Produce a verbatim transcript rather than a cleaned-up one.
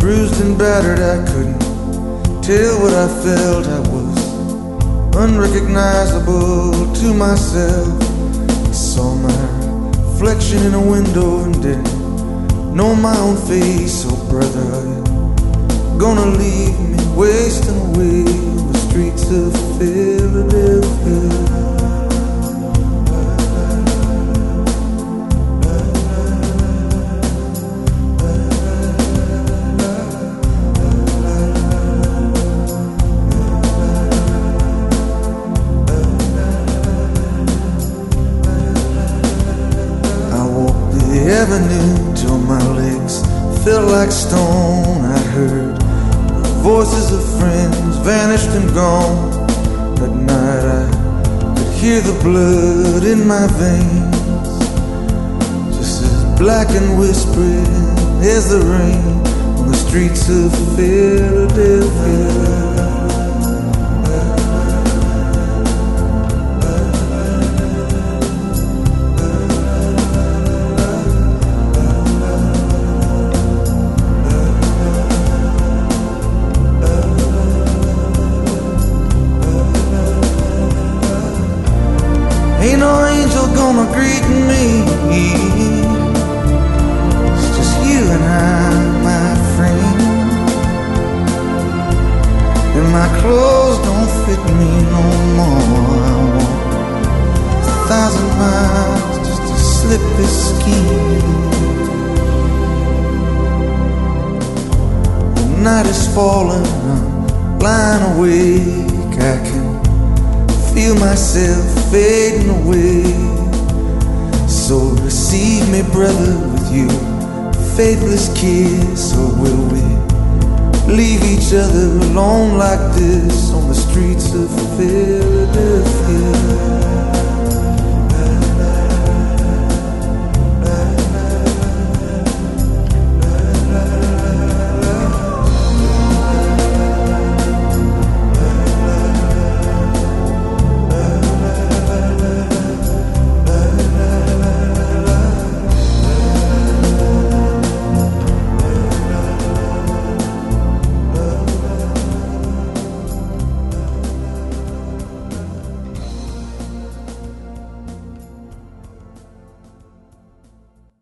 bruised and battered, I couldn't tell what I felt. I was unrecognizable to myself. I saw my reflection in a window and didn't know my own face. Oh brother, are you gonna leave me wasting away on the streets of Philadelphia? Avenue till my legs felt like stone. I heard the voices of friends vanished and gone. That night I could hear the blood in my veins, just as black and whispering as the rain on the streets of Philadelphia. Ain't no angel gonna greet me. It's just you and I, my friend. And my clothes don't fit me no more. I walk a thousand miles just to slip this skin. The night is falling, I'm lying awake. I can feel myself fading away. So receive me, brother, with you faithless kiss. Or will we leave each other alone like this on the streets of Philadelphia?